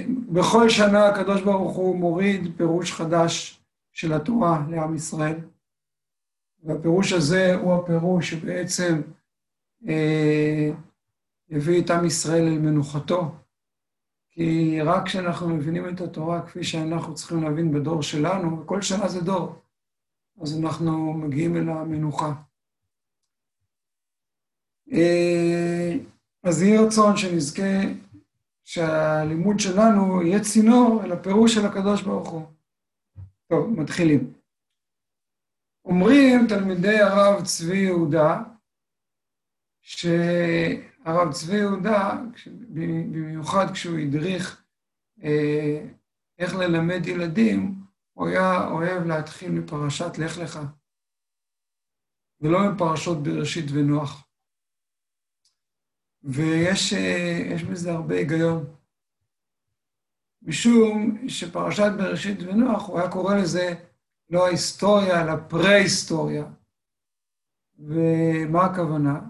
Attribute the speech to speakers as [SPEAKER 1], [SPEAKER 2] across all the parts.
[SPEAKER 1] בכל שנה הקדוש ברוך הוא מוריד פירוש חדש של התורה לעם ישראל, והפירוש הזה הוא הפירוש שבעצם הביא את עם ישראל אל מנוחתו, כי רק כשאנחנו מבינים את התורה כפי שאנחנו צריכים להבין בדור שלנו, וכל שנה זה דור, אז אנחנו מגיעים אל המנוחה. אז יהיה רצון שנזכה שהלימוד שלנו יהיה צינור אל הפירוש של הקדוש ברוך הוא. טוב, מתחילים. אומרים תלמידי הרב צבי יהודה, שהרב צבי יהודה, במיוחד כשהוא הדריך איך ללמד ילדים, הוא היה אוהב להתחיל מפרשת לך לך, ולא מפרשות בראשית ונוח. ויש בזה הרבה היגיון. משום שפרשת בראשית ונוח, הוא היה קורא לזה לא ההיסטוריה, אלא פרה-היסטוריה. ומה הכוונה?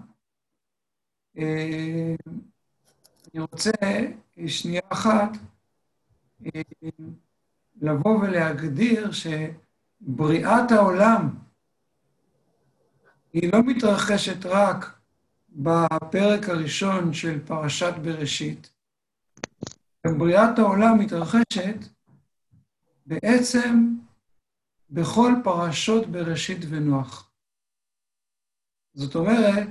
[SPEAKER 1] אני רוצה שנייה אחת לבוא ולהגדיר שבריאת העולם היא לא מתרחשת רק בפרק הראשון של פרשת בראשית. בריאת העולם מתרחשת בעצם בכל פרשות בראשית ונוח. זאת אומרת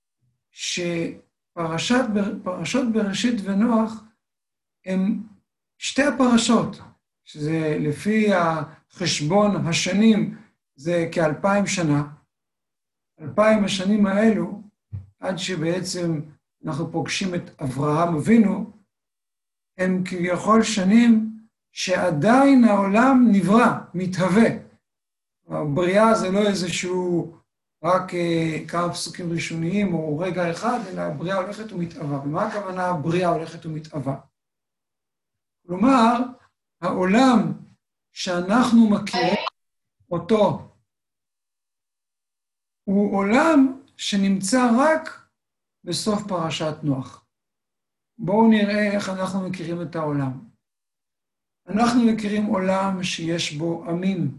[SPEAKER 1] שפרשות בראשית ונוח הם שתי הפרשות, שזה לפי החשבון השנים זה כ2000 שנה. 2000 השנים האלו, עד שבעצם אנחנו פוגשים את אברהם אבינו, הם כביכול שנים שעדיין העולם נברא, מתהווה. הבריאה זה לא איזשהו רק כמה פסוקים ראשוניים או רגע אחד, אלא הבריאה הולכת ומתהווה. ומה הכוונה הבריאה הולכת ומתהווה? כלומר, העולם שאנחנו מכירים אותו, הוא עולם שנמצא רק בסוף פרשת נוח. בואו נראה איך אנחנו מכירים את העולם. אנחנו מכירים עולם שיש בו עמים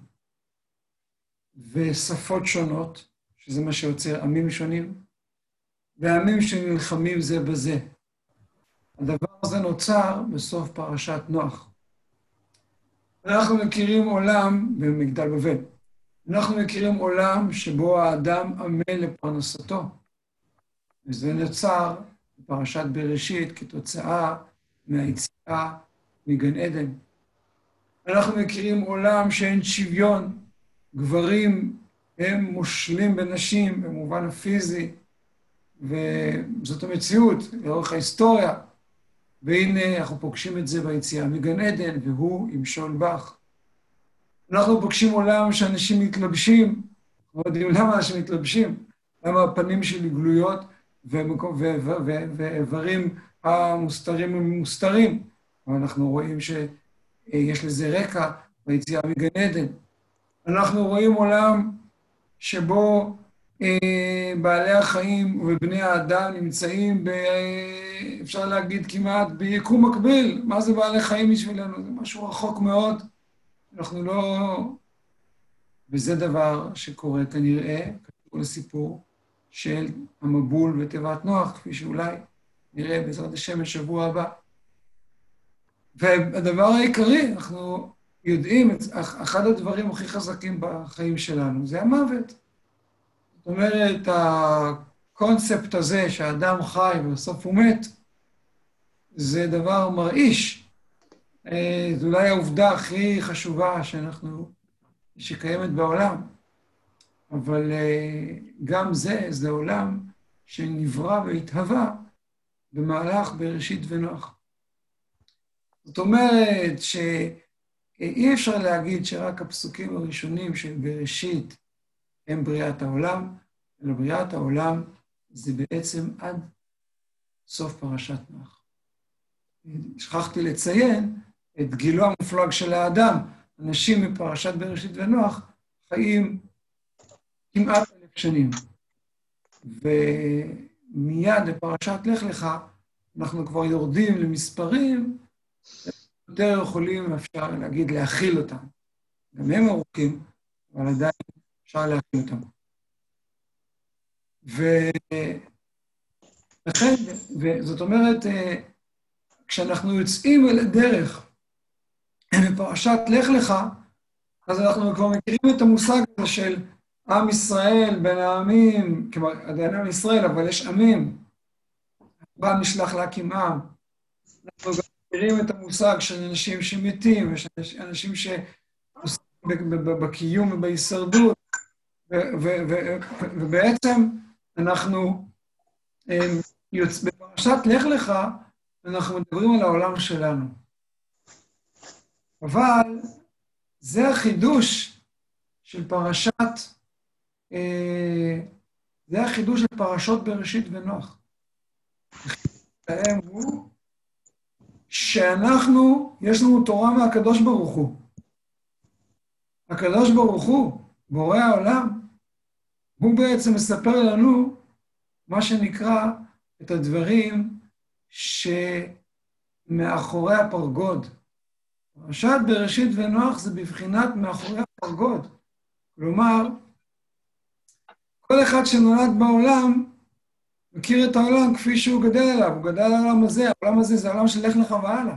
[SPEAKER 1] ושפות שונות, שזה מה שיוצר עמים שונים, ועמים שנלחמים זה בזה. הדבר הזה נוצר בסוף פרשת נוח. אנחנו מכירים עולם במגדל בבל. אנחנו מכירים עולם שבו האדם עמל לפרנסתו, וזה נוצר בפרשת בראשית כתוצאה מהיציאה מגן עדן. אנחנו מכירים עולם שאין שוויון, גברים הם מושלים בנשים במובן הפיזי, וזאת המציאות לאורך ההיסטוריה, והנה אנחנו פוגשים את זה ביציאה מגן עדן, והוא ימשול בך. אנחנו פוגשים עולם שאנשים מתלבשים, אנחנו יודעים למה אנשים מתלבשים, למה הפנים שלי גלויות, ואיברים המוסתרים הם מוסתרים, ואנחנו רואים שיש לזה רקע ביציאה מגן עדן. אנחנו רואים עולם שבו בעלי החיים ובני האדם נמצאים, אפשר להגיד כמעט, ביקום מקביל. מה זה בעלי חיים בשבילנו? זה משהו רחוק מאוד. אנחנו לא... וזה דבר שקורה כנראה, קשור לסיפור של המבול ותיבת נוח, כפי שאולי נראה בעזרת השם בשבוע הבא. והדבר העיקרי, אנחנו יודעים, אחד הדברים הכי חזקים בחיים שלנו, זה המוות. זאת אומרת, הקונספט הזה שהאדם חי ובסוף הוא מת, זה דבר מרעיש. זו אולי העובדה הכי חשובה שקיימת בעולם. אבל גם זה עולם שנברא והתהווה במהלך בראשית ונוח. זאת אומרת שאי אפשר להגיד שרק הפסוקים הראשונים של בראשית הם בריאת העולם, אלא בריאת העולם זה בעצם עד סוף פרשת נוח. שכחתי לציין את גילו המופלג של האדם. אנשים מפרשת בראשית ונוח חיים כמעט 1000 שנים. ומיד בפרשת לך לך, אנחנו כבר יורדים למספרים יותר יכולים, אפשר להגיד, להכיל אותם. גם הם ארוכים, אבל עדיין אפשר להכיל אותם. ולכן, וזאת אומרת, כשאנחנו יוצאים אל הדרך בפרשת לך לך, אז אנחנו כבר מכירים את המושג הזה של עם ישראל בין העמים, כלומר, עדיין עם ישראל, אבל יש עמים. אברהם נשלח להקים עם. אנחנו גם מכירים את המושג של אנשים שמתים, יש אנשים שעושים בקיום ובהישרדות, ובעצם אנחנו, בפרשת לך לך, אנחנו מדברים על העולם שלנו. אבל זה החידוש של זה החידוש של פרשות בראשית ונוח. החידוש הוא שאנחנו, יש לנו תורה מהקדוש ברוך הוא. הקדוש ברוך הוא, בורא העולם, הוא בעצם מספר לנו מה שנקרא את הדברים שמאחורי הפרגוד. פרשת בראשית ונוח זה בבחינת מאחורי הפרגוד. כלומר, כל אחד שנולד בעולם מכיר את העולם כפי שהוא גדל עליו. הוא גדל על העולם הזה, העולם הזה זה העולם של לך לך והלאה.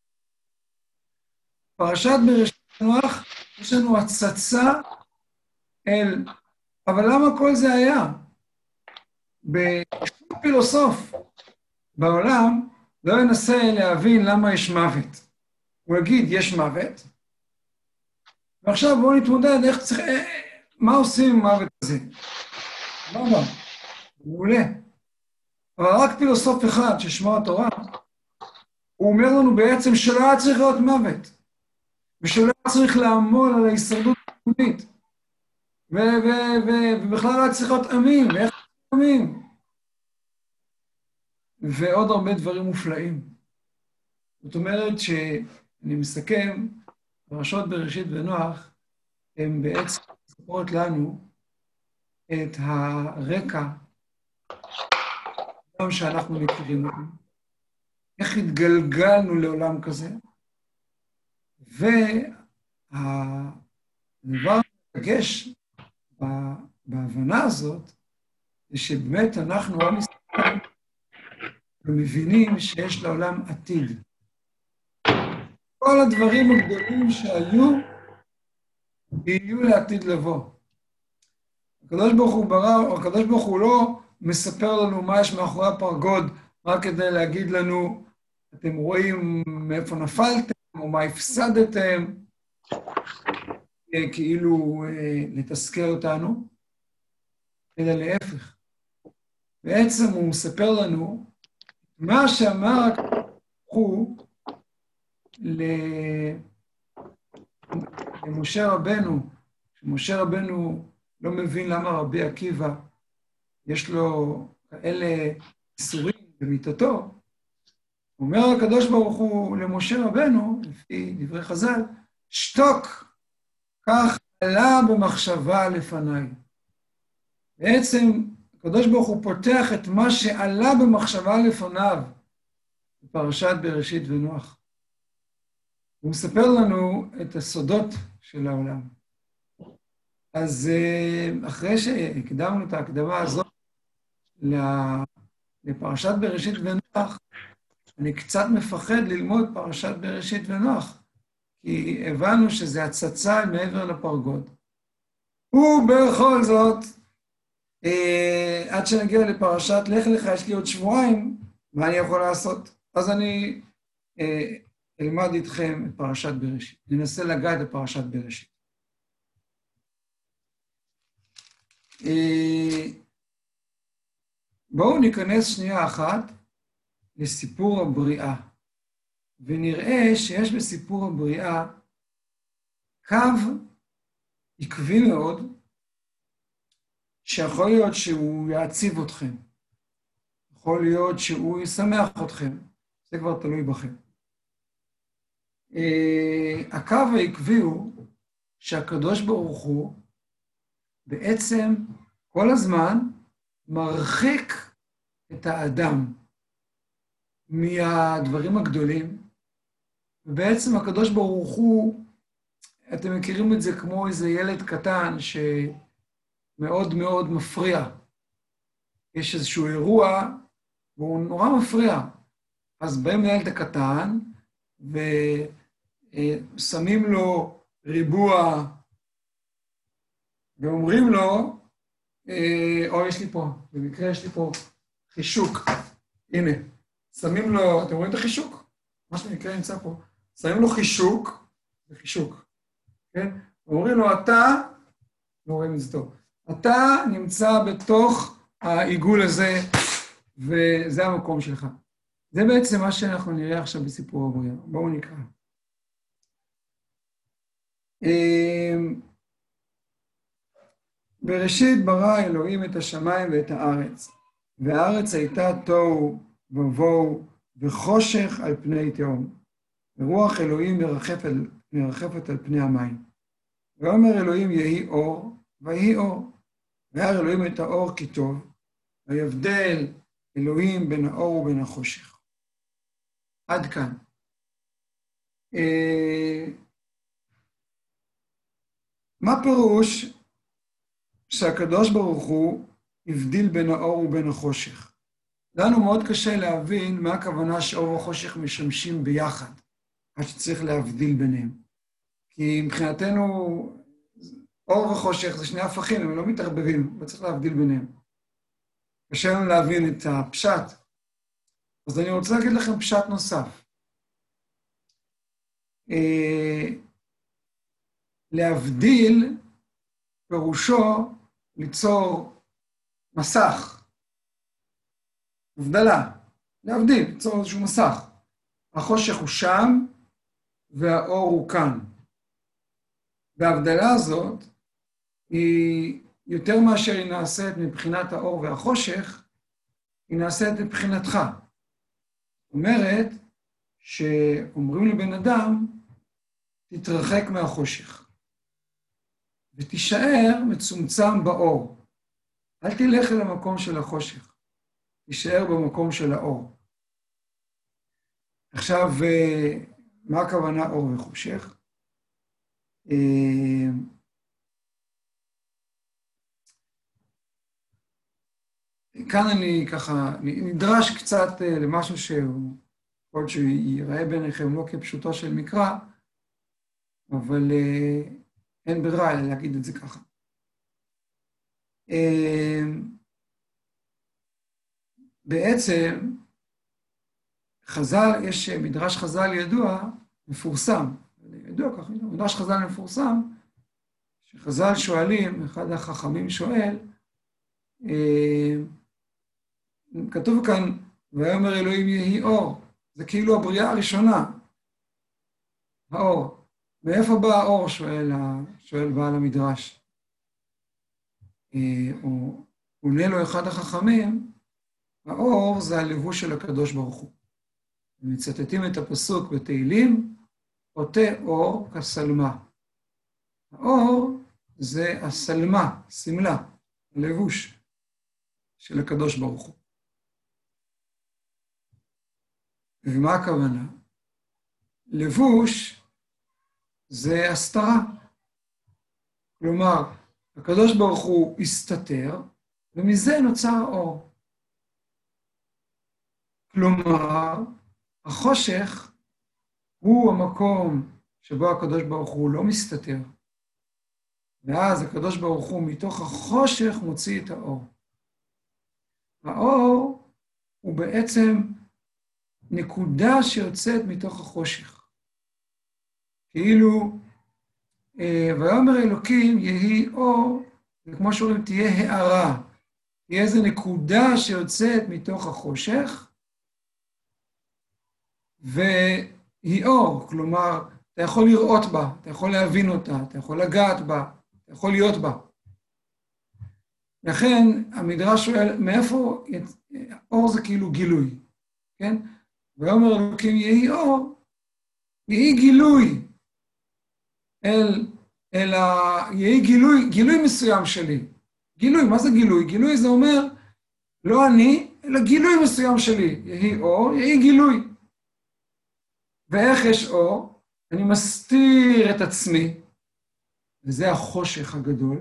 [SPEAKER 1] פרשת בראשית ונוח יש לנו הצצה אל... אבל למה כל זה היה? בשום פילוסוף בעולם לא ינסה להבין למה יש מוות. הוא יגיד, יש מוות, ועכשיו בואו נתמודד מה עושים עם המוות הזה. למה? מעולה. אבל רק פילוסוף אחד ששמו התורה, הוא אומר לנו בעצם שלא היה צריך להיות מוות, ושלא היה צריך לעמול על ההישרדות הקיומית, ובכלל לא היה צריך להיות עמים, ואיך עמים, ועוד הרבה דברים מופלאים. זאת אומרת שאני מסכם, פרשות בראשית ונוח, הן בעצם מספרות לנו את הרקע גם שאנחנו מכירים אותו, איך התגלגלנו לעולם כזה, והדבר המרגש בהבנה הזאת, זה שבאמת אנחנו עם ישראל ומבינים שיש לעולם עתיד. כל הדברים הגדולים שהיו, יהיו לעתיד לבוא. הקדוש ברוך הוא ברא, או הקדוש ברוך הוא לא מספר לנו מה יש מאחורי הפרגוד, רק כדי להגיד לנו, אתם רואים מאיפה נפלתם, או מה הפסדתם, כאילו לתזכר אותנו, אלא להפך. בעצם הוא מספר לנו, מה שאמר הוא למשה רבנו, שמשה רבנו לא מבין למה רבי עקיבא יש לו כאלה איסורים במיטתו, אומר הקדוש ברוך הוא למשה רבנו, לפי דברי חז"ל, שתוק, כך עלה במחשבה לפניי. בעצם הקדוש ברוך הוא פותח את מה שעלה במחשבה לפניו, בפרשת בראשית ונוח. הוא מספר לנו את הסודות של העולם. אז אחרי שהקדמנו את ההקדמה הזאת לפרשת בראשית ונוח, אני קצת מפחד ללמוד פרשת בראשית ונוח, כי הבנו שזה הצצה מעבר לפרגוד. ובכל זאת, עד שנגיע לפרשת לך לך, יש לי עוד שבועיים, מה אני יכול לעשות? אז אני אלמד איתכם את פרשת בראשית. ננסה לגעת את פרשת בראשית. בואו ניכנס שנייה אחת לסיפור הבריאה, ונראה שיש בסיפור הבריאה קו עקבי מאוד, שיכול להיות שהוא יעציב אתכם, יכול להיות שהוא ישמח אתכם, זה כבר תלוי בכם. הקו העקבי הוא שהקדוש ברוך הוא בעצם כל הזמן מרחיק את האדם מהדברים הגדולים, ובעצם הקדוש ברוך הוא, אתם מכירים את זה כמו איזה ילד קטן שמאוד מאוד מפריע. יש איזשהו אירוע, והוא נורא מפריע. אז באים לילד הקטן, ושמים לו ריבוע, ואומרים לו, או יש לי פה, במקרה יש לי פה חישוק. הנה, שמים לו, אתם רואים את החישוק? מה שנקרא נמצא פה. שמים לו חישוק, זה חישוק, כן? ואומרים לו, אתה, לא רואים את זה טוב, אתה נמצא בתוך העיגול הזה, וזה המקום שלך. זה בעצם מה שאנחנו נראה עכשיו בסיפור הבריאה. בואו נקרא. בראשית ברא אלוהים את השמיים ואת הארץ, והארץ הייתה תוהו ובוהו וחושך על פני תהום, ורוח אלוהים מרחפת על פני המים. ואומר אלוהים יהי אור, ויהי אור. וירא אלוהים את האור כי טוב, ויבדל אלוהים בין האור ובין החושך. עד כאן. מה פירוש שהקדוש ברוך הוא הבדיל בין האור ובין החושך? לנו מאוד קשה להבין מה הכוונה שאור וחושך משמשים ביחד, עד שצריך להבדיל ביניהם. כי מבחינתנו אור וחושך זה שני הפכים, הם לא מתערבבים, לא צריך להבדיל ביניהם. קשה לנו להבין את הפשט. אז אני רוצה להגיד לכם פשט נוסף. להבדיל פירושו ליצור מסך, הבדלה, להבדיל, ליצור איזשהו מסך. החושך הוא שם והאור הוא כאן. וההבדלה הזאת היא יותר מאשר היא נעשית מבחינת האור והחושך, היא נעשית מבחינתך. זאת אומרת שאומרים לבן אדם, תתרחק מהחושך, ותישאר מצומצם באור. אל תלך אל המקום של החושך, תישאר במקום של האור. עכשיו, מה הכוונה אור וחושך? כאן אני ככה, נדרש קצת למשהו שהוא, יכול להיות שיראה ביניכם לא כפשוטו של מקרא, אבל אין ברירה אלא להגיד את זה ככה. בעצם, חז"ל, יש מדרש חז"ל ידוע, מפורסם, ידוע ככה, מדרש חז"ל מפורסם, שחז"ל שואלים, אחד החכמים שואל, כתוב כאן, ויאמר אלוהים יהי אור, זה כאילו הבריאה הראשונה, האור. מאיפה בא האור, שואל בעל המדרש. הוא עונה לו אחד החכמים, האור זה הלבוש של הקדוש ברוך הוא. מצטטים את הפסוק בתהילים, עוטה אור כסלמה. האור זה הסלמה, סמלה, הלבוש של הקדוש ברוך הוא. ומה הכוונה? לבוש זה הסתרה. כלומר, הקדוש ברוך הוא הסתתר, ומזה נוצר האור. כלומר, החושך הוא המקום שבו הקדוש ברוך הוא לא מסתתר, ואז הקדוש ברוך הוא מתוך החושך מוציא את האור. האור הוא בעצם נקודה שיוצאת מתוך החושך. כאילו, ויאמר אלוקים יהי אור, וכמו שאומרים תהיה הארה, תהיה איזו נקודה שיוצאת מתוך החושך, והיא אור, כלומר, אתה יכול לראות בה, אתה יכול להבין אותה, אתה יכול לגעת בה, אתה יכול להיות בה. לכן המדרש שואל, מאיפה אור זה כאילו גילוי, כן? ויאמר אלוקים יהי אור, יהי גילוי, יהי גילוי מסוים שלי. גילוי, מה זה גילוי? גילוי זה אומר, לא אני, אלא גילוי מסוים שלי. יהי אור, יהי גילוי. ואיך יש אור? אני מסתיר את עצמי, וזה החושך הגדול,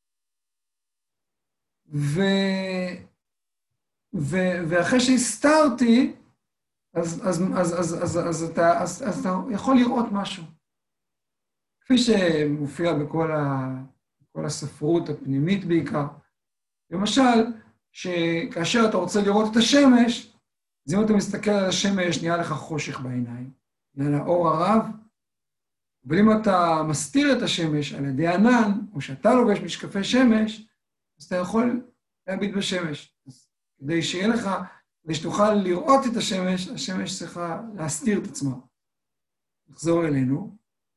[SPEAKER 1] ואחרי שהסתרתי, אז אתה יכול לראות משהו. כפי שמופיע בכל הספרות הפנימית בעיקר. למשל, שכאשר אתה רוצה לראות את השמש, אז אם אתה מסתכל על השמש, נהיה לך חושך בעיניים, נהיה לה אור הרב, אבל אם אתה מסתיר את השמש על ידי ענן, או שאתה לובש משקפי שמש, אז אתה יכול להביט בשמש. אז כדי שיהיה לך, כדי שתוכל לראות את השמש, השמש צריכה להסתיר את עצמה. נחזור אלינו.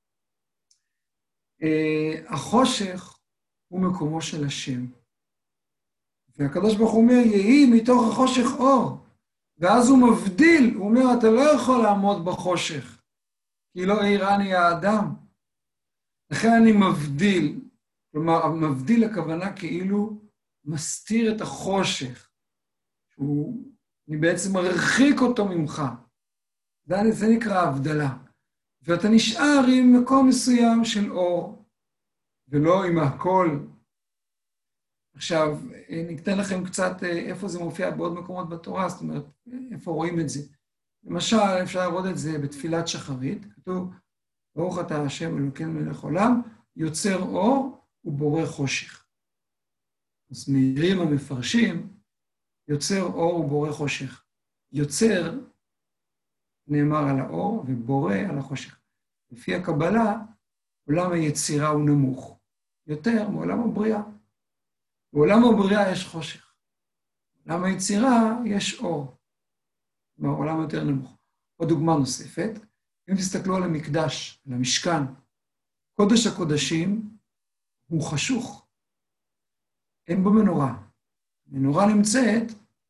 [SPEAKER 1] החושך הוא מקומו של השם. והקדוש ברוך הוא אומר, יהי מתוך החושך אור. ואז הוא מבדיל, הוא אומר, אתה לא יכול לעמוד בחושך, כי לא יראני האדם. לכן אני מבדיל, כלומר, מבדיל הכוונה כאילו מסתיר את החושך. אני בעצם מרחיק אותו ממך. זה נקרא הבדלה. ואתה נשאר עם מקום מסוים של אור, ולא עם הכל. עכשיו, ניתן לכם קצת איפה זה מופיע בעוד מקומות בתורה, זאת אומרת, איפה רואים את זה. למשל, אפשר לראות את זה בתפילת שחרית, כתוב, ברוך אתה השם אלוקינו מלך עולם, יוצר אור ובורא חושך. אז מהירים המפרשים, יוצר אור ובורא חושך. יוצר נאמר על האור ובורא על החושך. לפי הקבלה, עולם היצירה הוא נמוך, יותר מעולם הבריאה. בעולם הבריאה יש חושך. בעולם היצירה יש אור. כלומר, עולם יותר נמוך. עוד דוגמה נוספת, אם תסתכלו על המקדש, על המשכן, קודש הקודשים הוא חשוך. אין בו מנורה. מנורה נמצאת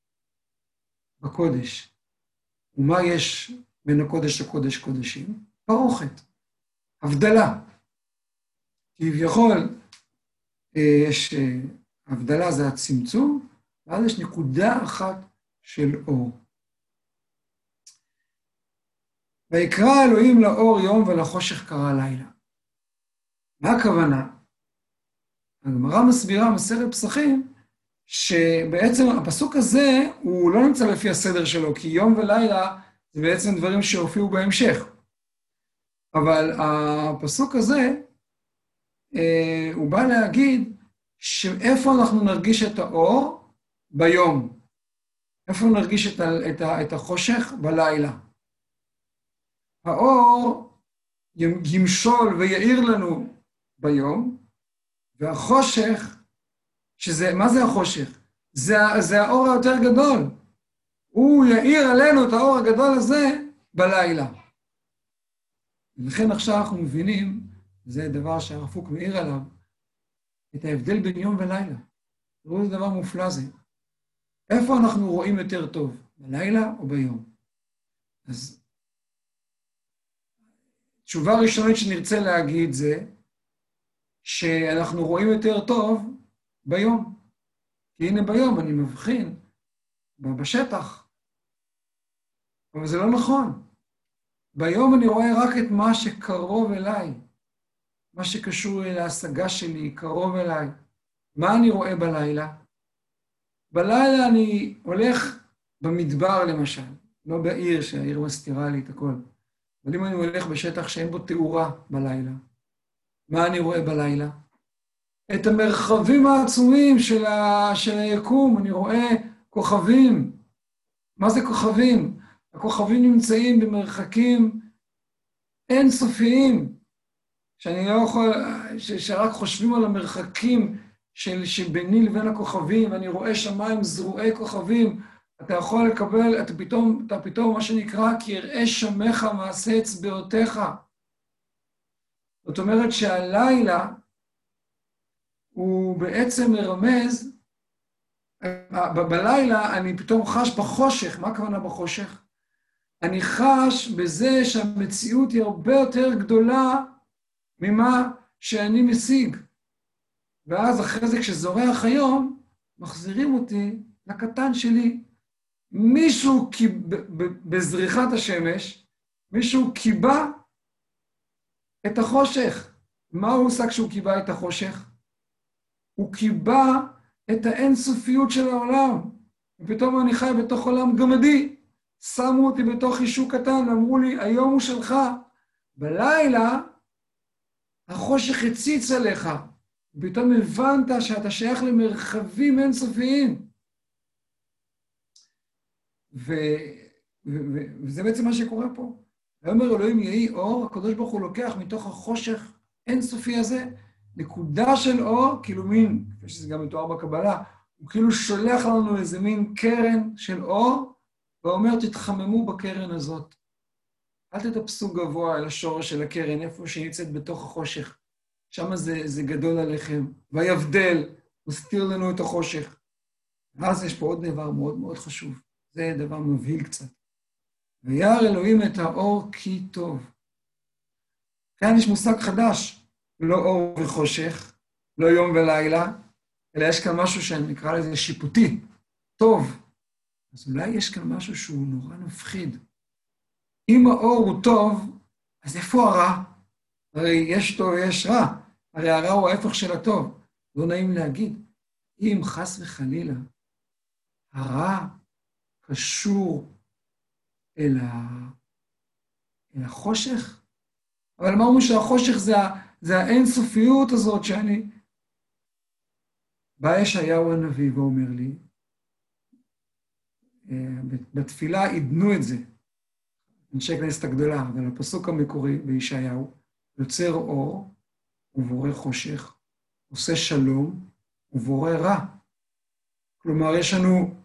[SPEAKER 1] בקודש. ומה יש בין הקודש לקודש קודשים? פרוכת. הבדלה. כביכול, יש הבדלה זה הצמצום, ואז יש נקודה אחת של אור. ויקרא אלוהים לאור יום ולחושך קרא לילה. מה הכוונה? הגמרא מסבירה מסכת פסחים, שבעצם הפסוק הזה הוא לא נמצא לפי הסדר שלו, כי יום ולילה זה בעצם דברים שהופיעו בהמשך. אבל הפסוק הזה, הוא בא להגיד שאיפה אנחנו נרגיש את האור ביום, איפה נרגיש את החושך בלילה. האור ימשול ויעיר לנו ביום, והחושך, מה זה החושך? זה האור היותר גדול. הוא יאיר עלינו את האור הגדול הזה בלילה. ולכן עכשיו אנחנו מבינים, זה דבר שהרב קוק מעיר עליו, את ההבדל בין יום ולילה. תראו איזה דבר מופלא זה. איפה אנחנו רואים יותר טוב, בלילה או ביום? אז תשובה ראשונית שנרצה להגיד זה, שאנחנו רואים יותר טוב ביום. כי הנה ביום אני מבחין בשטח. אבל זה לא נכון. ביום אני רואה רק את מה שקרוב אליי. מה שקשור להשגה שלי, קרוב אליי. מה אני רואה בלילה? בלילה אני הולך במדבר למשל, לא בעיר, שהעיר מסתירה לי את הכל. אבל אם אני הולך בשטח שאין בו תאורה בלילה, מה אני רואה בלילה? את המרחבים העצומים של היקום, אני רואה כוכבים. מה זה כוכבים? הכוכבים נמצאים במרחקים אינסופיים, שאני לא יכול, שרק חושבים על המרחקים שביני לבין הכוכבים, ואני רואה שמיים זרועי כוכבים, אתה יכול לקבל, אתה פתאום מה שנקרא, כי יראה שמך מעשה אצבעותיך. זאת אומרת שהלילה הוא בעצם מרמז, בלילה אני פתאום חש בחושך. מה הכוונה בחושך? אני חש בזה שהמציאות היא הרבה יותר גדולה ממה שאני משיג. ואז אחרי זה כשזורח היום, מחזירים אותי לקטן שלי. מישהו בזריחת השמש מישהו קיבע את החושך. מה הוא עושה כשהוא קיבע את החושך? הוא קיבע את האינסופיות של העולם. ופתאום אני חי בתוך עולם גמדי. שמו אותי בתוך חישוק קטן, ואמרו לי, היום הוא שלך. בלילה, החושך הציץ עליך. ופתאום הבנת שאתה שייך למרחבים אינסופיים. וזה בעצם מה שקורה פה. ואומר אלוהים יהי אור, הקדוש ברוך הוא לוקח מתוך החושך אינסופי הזה, נקודה של אור, כאילו מין, כפי שזה גם מתואר בקבלה, הוא כאילו שולח לנו איזה מין קרן של אור, ואומר תתחממו בקרן הזאת. אל תטפסו גבוה אל השורש של הקרן, איפה שהיא נמצאת בתוך החושך. שם זה גדול עליכם. ויבדל, מסתיר לנו את החושך. ואז יש פה עוד דבר מאוד מאוד חשוב. זה דבר מבהיל קצת. וירא אלוהים את האור כי טוב. כאן יש מושג חדש, לא אור וחושך, לא יום ולילה, אלא יש כאן משהו שנקרא לזה שיפוטי, טוב. אז אולי יש כאן משהו שהוא נורא מפחיד. אם האור הוא טוב, אז איפה הרע? הרי יש טוב ויש רע, הרי הרע הוא ההפך של הטוב. לא נעים להגיד, אם חס וחלילה, הרע קשור אל החושך, אבל אמרנו שהחושך זה האינסופיות הזאת שאני... בא ישעיהו הנביא ואומר לי, בתפילה עדנו את זה, אנשי כנסת הגדולה, אבל הפסוק המקורי בישעיהו, יוצר אור ובורא חושך, עושה שלום ובורא רע. כלומר, יש לנו,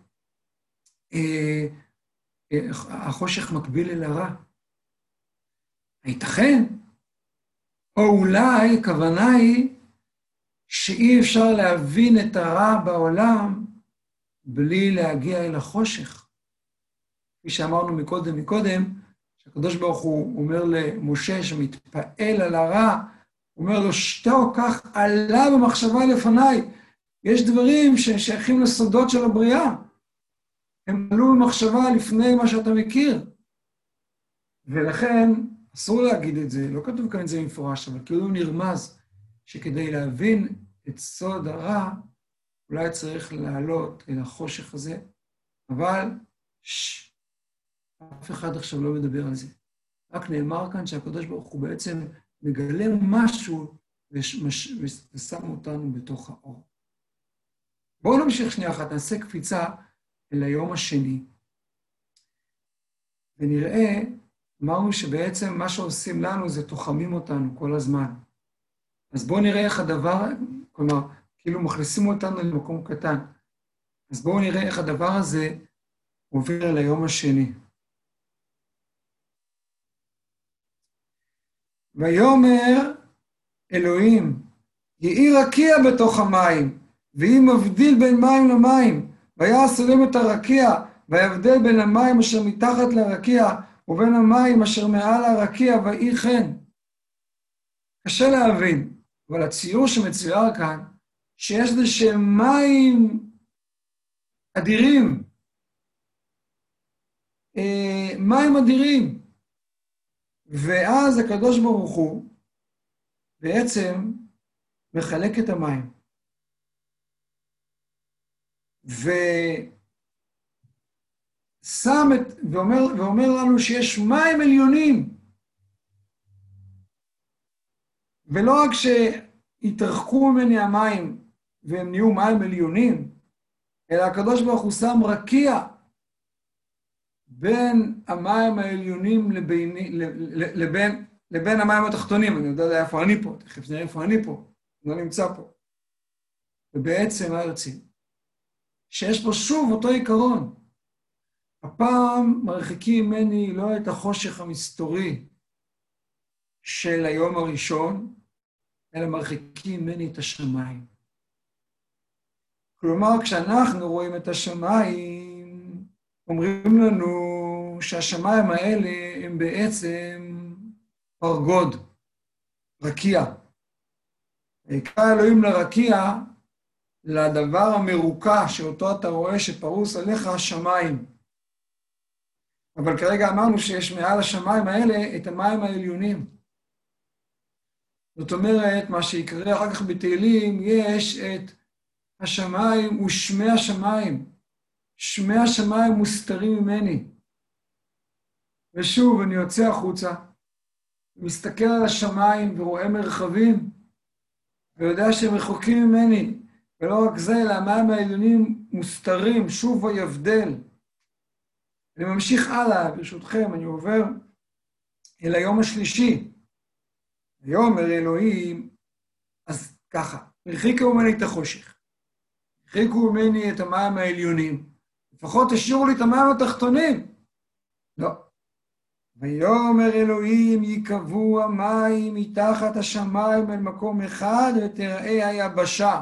[SPEAKER 1] החושך מקביל אל הרע. הייתכן? או אולי הכוונה היא שאי אפשר להבין את הרע בעולם בלי להגיע אל החושך. כפי שאמרנו מקודם, שהקדוש ברוך הוא אומר למשה שמתפעל על הרע, הוא אומר לו, שתה או כך עלה במחשבה לפניי. יש דברים ששייכים לסודות של הבריאה. הם עלו במחשבה לפני מה שאתה מכיר. ולכן אסור להגיד את זה, לא כתוב כאן את זה מפורש, אבל כאילו נרמז שכדי להבין את סוד הרע, אולי צריך לעלות אל החושך הזה, אבל אף אחד עכשיו לא מדבר על זה. רק נאמר כאן שהקדוש ברוך הוא בעצם מגלה משהו ושם אותנו בתוך האור. בואו נמשיך שנייה אחת, נעשה קפיצה אל היום השני, ונראה, אמרנו שבעצם מה שעושים לנו זה תוחמים אותנו כל הזמן. אז בואו נראה איך הדבר, כלומר, כאילו מכניסים אותנו למקום קטן. אז בואו נראה איך הדבר הזה עובר ליום השני. ויאמר אלוהים, יהי רקיע בתוך המים, ויהי מבדיל בין מים למים, ויעש אלוהים את הרקיע, ויבדל בין המים אשר מתחת לרקיע, ובין המים אשר מעל הרקיע, ויהי כן. קשה להבין, אבל הציור שמצויר כאן, שיש איזשהם מים אדירים, מים אדירים, ואז הקדוש ברוך הוא בעצם מחלק את המים. ואומר לנו שיש מים עליונים, ולא רק שהתרחקו ממני המים והם נהיו מים עליונים, אלא הקדוש ברוך הוא שם רקיע בין המים העליונים לבין המים התחתונים. אני יודע איפה אני פה, תכף נראה איפה אני פה, לא נמצא פה. ובעצם ארצי, שיש פה שוב אותו עיקרון. הפעם מרחיקים ממני לא את החושך המסתורי של היום הראשון, אלא מרחיקים ממני את השמיים. כלומר, כשאנחנו רואים את השמיים, אומרים לנו שהשמיים האלה הם בעצם פרגוד, רקיע. ויקרא אלוהים לרקיע, לדבר המרוקע שאותו אתה רואה שפרוס עליך השמיים. אבל כרגע אמרנו שיש מעל השמיים האלה את המים העליונים. זאת אומרת, מה שיקרה אחר כך בתהילים, יש את השמיים ושמי השמיים. שמי השמיים מוסתרים ממני. ושוב, אני יוצא החוצה, מסתכל על השמיים ורואה מרחבים, ויודע שהם רחוקים ממני, ולא רק זה, אלא המים העליונים מוסתרים, שוב ויבדל. אני ממשיך הלאה, ברשותכם, אני עובר אל היום השלישי. ויאמר אלוהים, אז ככה, הרחיקו ממני את החושך, הרחיקו ממני את המים העליונים, לפחות תשאירו לי את המים התחתונים. לא. ויאמר אלוהים, ייקבעו המים מתחת השמיים אל מקום אחד, ותראה היבשה.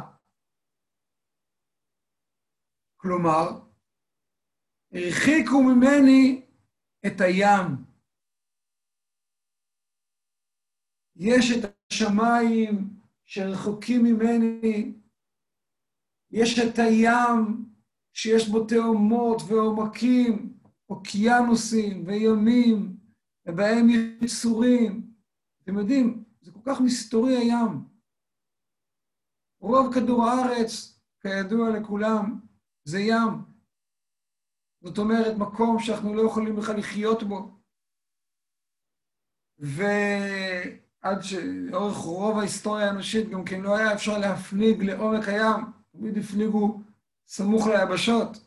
[SPEAKER 1] כלומר, הרחיקו ממני את הים. יש את השמיים שרחוקים ממני, יש את הים שיש בו תאומות ועומקים, אוקיינוסים וימים, ובהם יצורים. אתם יודעים, זה כל כך מסתורי הים. רוב כדור הארץ, כידוע לכולם, זה ים. זאת אומרת, מקום שאנחנו לא יכולים בכלל לחיות בו. ועד שאורך רוב ההיסטוריה האנושית גם כן לא היה אפשר להפליג לעומק הים, תמיד הפליגו סמוך ליבשות.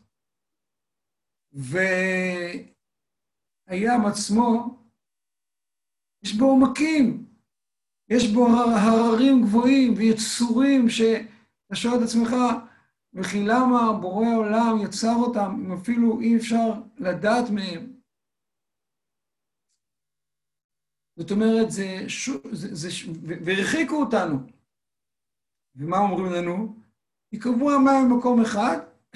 [SPEAKER 1] והים עצמו, יש בו עומקים, יש בו הררים גבוהים ויצורים שאתה שואל את עצמך, וכי למה בורא העולם יצר אותם, אם אפילו אי אפשר לדעת מהם. זאת אומרת, והרחיקו אותנו. ומה אומרים לנו? יקבעו המים במקום אחד,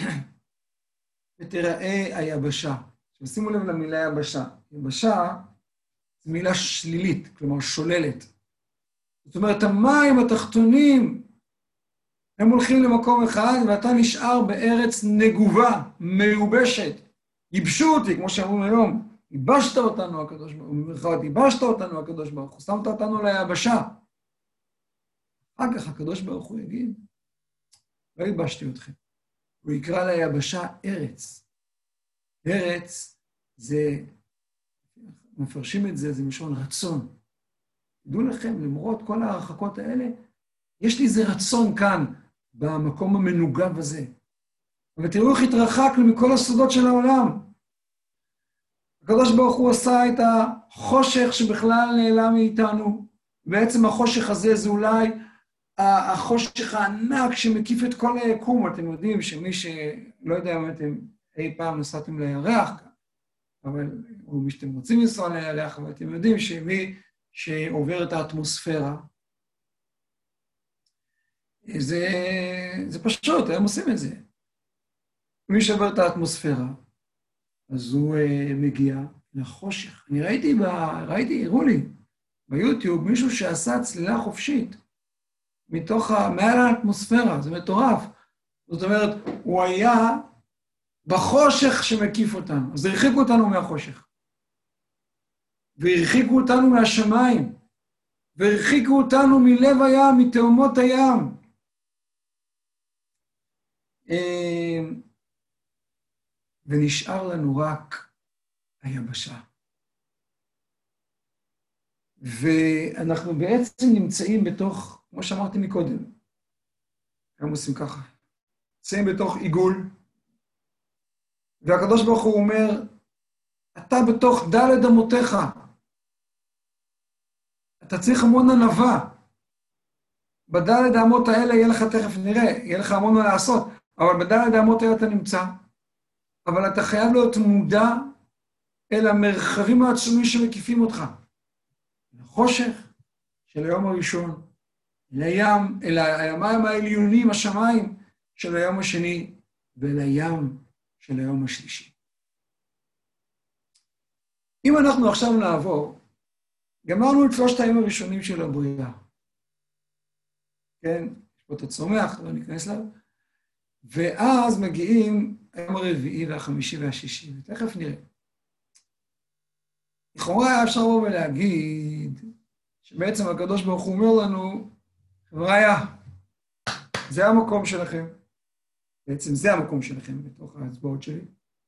[SPEAKER 1] ותראה היבשה. שימו לב למילה יבשה. יבשה זו מילה שלילית, כלומר שוללת. זאת אומרת, המים התחתונים, הם הולכים למקום אחד, ואתה נשאר בארץ נגובה, מיובשת. ייבשו אותי, כמו שאמרו היום. ייבשת אותנו הקדוש ברוך הוא, במרכאות, ייבשת אותנו הקדוש ברוך הוא, שמת אותנו ליבשה. אחר כך הקדוש ברוך הוא יגיד, לא ייבשתי אתכם. הוא יקרא ליבשה ארץ. ארץ זה, מפרשים את זה, זה משון רצון. תדעו לכם, למרות כל ההרחקות האלה, יש לי איזה רצון כאן, במקום המנוגב הזה. אבל תראו איך התרחקנו מכל הסודות של העולם. הקדוש ברוך הוא עשה את החושך שבכלל נעלם מאיתנו. בעצם החושך הזה זה אולי החושך הענק שמקיף את כל היקום. אתם יודעים שמי שלא יודע אם אתם אי פעם נסעתם לירח, או מי שאתם רוצים לנסוע לירח, אבל אתם יודעים שמי שעובר את האטמוספירה, זה פשוט, הם עושים את זה. מי שעובר את האטמוספירה, אז הוא מגיע לחושך. אני ראיתי, הראו לי, ביוטיוב, מישהו שעשה צלילה חופשית, מעל האטמוספירה, זה מטורף. זאת אומרת, הוא היה בחושך שמקיף אותנו, אז הרחיקו אותנו מהחושך. והרחיקו אותנו מהשמיים, והרחיקו אותנו מלב הים, מתאומות הים. ונשאר לנו רק היבשה. ואנחנו בעצם נמצאים בתוך, כמו שאמרתי מקודם, הם עושים ככה, נמצאים בתוך עיגול, והקדוש ברוך הוא אומר, אתה בתוך דלת אמותיך, אתה צריך המון ענווה. בדלת האמות האלה יהיה לך, תכף נראה, יהיה לך המון מה לעשות, אבל בדלת האמות האלה אתה נמצא, אבל אתה חייב להיות מודע אל המרחבים העצומים שמקיפים אותך. לחושך של היום הראשון, לים, אל המים העליונים, השמיים של היום השני, ואל הים של היום השלישי. אם אנחנו עכשיו נעבור, גמרנו את 3 הימים הראשונים של הבריאה. כן, יש פה את הצומח, לא ניכנס לה. ואז מגיעים היום הרביעי והחמישי והשישי, ותכף נראה. לכאורה היה אפשר לבוא ולהגיד שבעצם הקדוש ברוך הוא אומר לנו, חבריה, זה המקום שלכם. בעצם זה המקום שלכם בתוך האצבעות שלי.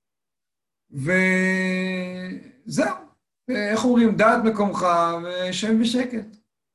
[SPEAKER 1] וזהו. איך אומרים? דעת מקומך ושם בשקט.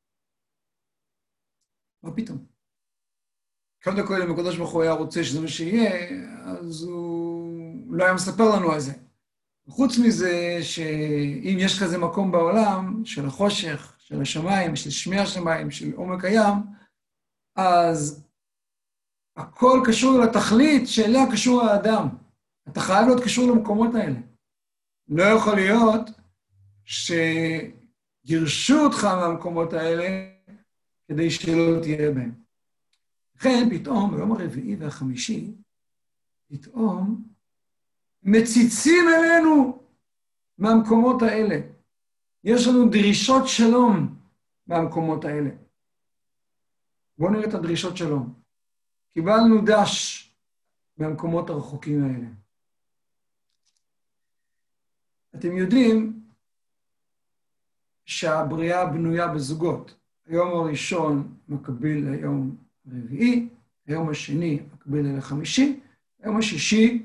[SPEAKER 1] מה פתאום? קודם כל, אם הקדוש ברוך הוא היה רוצה שזה מה שיהיה, אז הוא לא היה מספר לנו על זה. חוץ מזה, שאם יש כזה מקום בעולם, של החושך, של השמיים, של שמי השמיים, של עומק הים, אז הכל קשור לתכלית שאליה קשור האדם. אתה חייב להיות קשור למקומות האלה. לא יכול להיות שגירשו אותך מהמקומות האלה כדי שלא תהיה בהם. לכן פתאום, ביום הרביעי והחמישי, פתאום מציצים אלינו מהמקומות האלה. יש לנו דרישות שלום מהמקומות האלה. בואו נראה את הדרישות שלום. קיבלנו דש מהמקומות הרחוקים האלה. אתם יודעים שהבריאה בנויה בזוגות. היום הראשון מקביל ליום הרביעי, היום השני מקביל לחמישי, היום השישי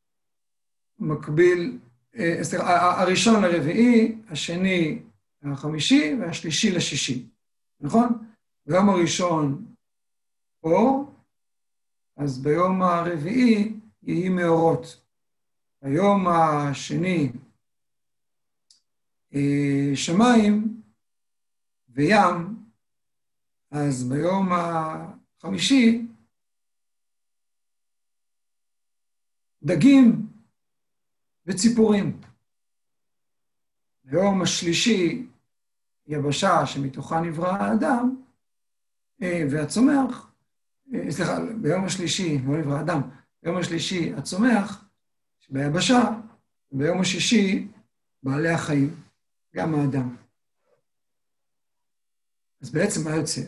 [SPEAKER 1] מקביל, הראשון לרביעי, השני לחמישי והשלישי לשישי. נכון? ביום הראשון אור, אז ביום הרביעי יהי מאורות. ביום השני שמיים וים, אז ביום החמישי דגים וציפורים. ביום השלישי יבשה שמתוכה נברא האדם והצומח, סליחה, ביום השלישי לא נברא האדם, ביום השלישי הצומח ביבשה, ביום השישי בעלי החיים, גם האדם. אז בעצם מה יוצא?